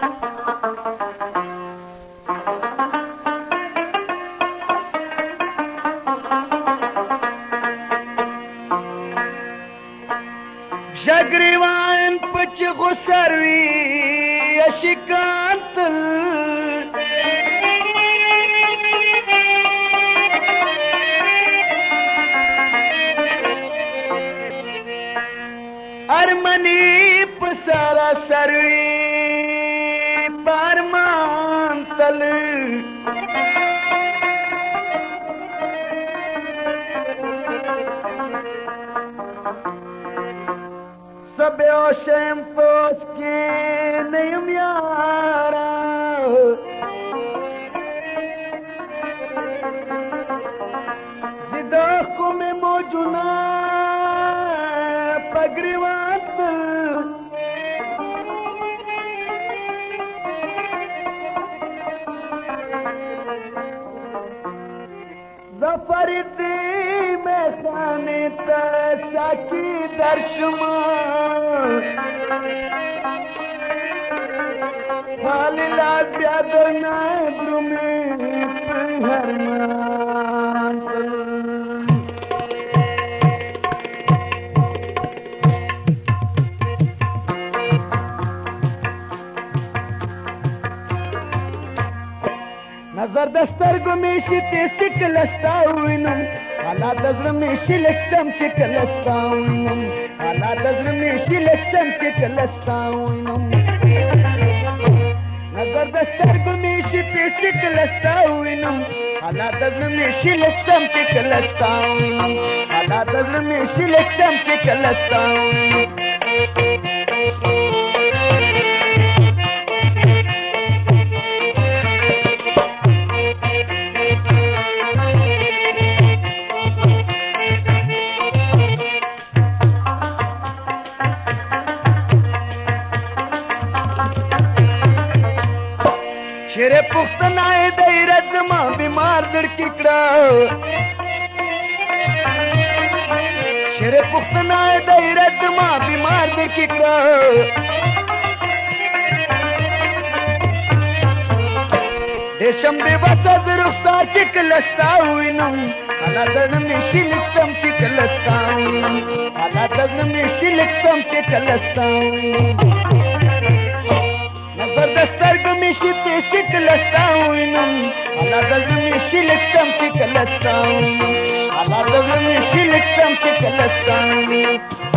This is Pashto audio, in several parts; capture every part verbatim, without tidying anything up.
جګریوان پچ غسروي اشکانتل ارمنی پسارا سروي پارمانتل سبيو شم پوس کے نیم یارا زدہ کو میں موجونا پگریوات ظفر دی میں خانے تا ساکی درشما حالی لا بیادو نادرو میں پہرمان نظر دستر گو میشی تیسی کلستاوینم حالا دزر میشی لکسم چی کلستاوینم حالا دزر میشی لکسم چی کلستاوینم نظر دستر گو میشی تیسی کلستاوینم حالا دزر میشی لکسم چی کلستاوینم حالا دزر میشی لکسم چی کلستاوینم شیر پختنائے دیرت ماں بیمار دڑکی کڑا شیر پختنائے دیرت ماں بیمار دڑکی کڑا دیشم دے وسط رخصار چکلستاوینم حالا دزمی شلکسم چکلستاوینم حالا دزمی شلکسم چکلستاوینم نظر دستر گمیشی تیسی کلستاوینم حالا دزمیشی لکسم چی کلستاوینم حالا دزمیشی لکسم چی کلستاوینم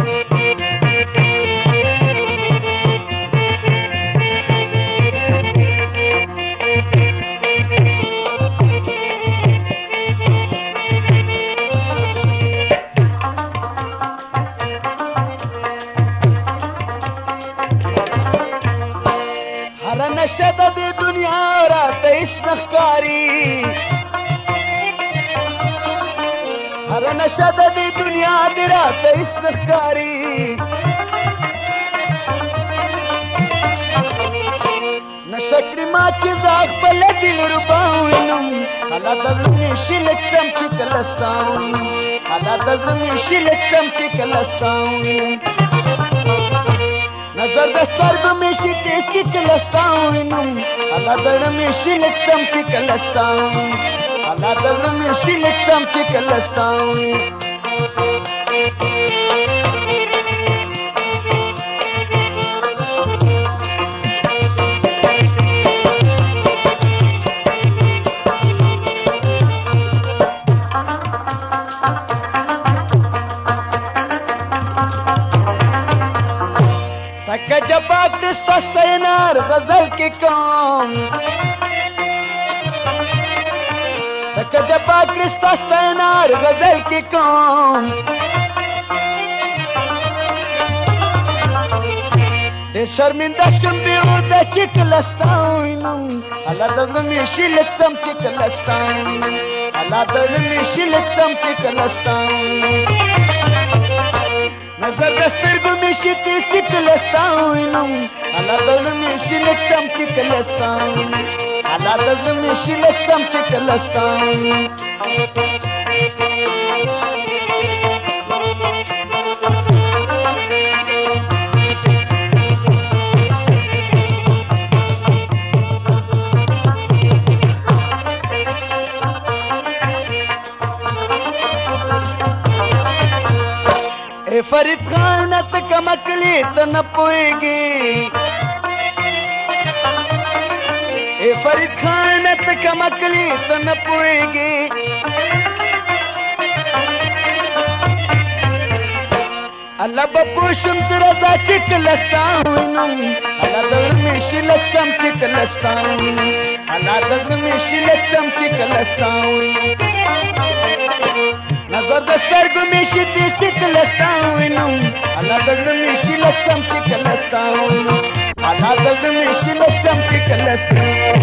نشد دی دنیا رات اسنخکاری ہر نشد دی دنیا دی رات اسنخکاری نشکری ما چی زاق بلا دل رباوینم حالا دزمی شلکسم چی کلستاوینم حالا دزمی شلکسم چی کلستاوینم نظر دستر گمیشی تیسی کلستاوینم حالا درمیشی لکسم چی کلستاوینم حالا درمیشی لکسم چی کلستاوینم تکا جبا کرستا ستینار غزل کی کام تکا جبا کرستا ستینار غزل کی کام دے شرمندہ شم بیودا چی کلستاوینم حالا دزمیشی لکسم چی کلستاوینم حالا دزمیشی لکسم چی کلستاوینم نظر دستر گمیشی تیسی کلستاوینم حالا دزمیشی لکسم چی کلستاوینم حالا دزمیشی لکسم چی کلستاوینم فرید خان ته کمکلی ته نه پوهېږي اے فرید خان ته کمکلی ته نه پوهېږي الله به پوشم تر رضا چې کله ستا وینم الله د زړه مې شلک سم چې کله ستا وینم الله د زړه مې شلک سم چې کله ستا وینم نظر د سترګو مې شي چې کله ستا وینم الله د زړه مې شلک سم چې کله ستا وینم الله د زړه مې شلک سم چې کله ستا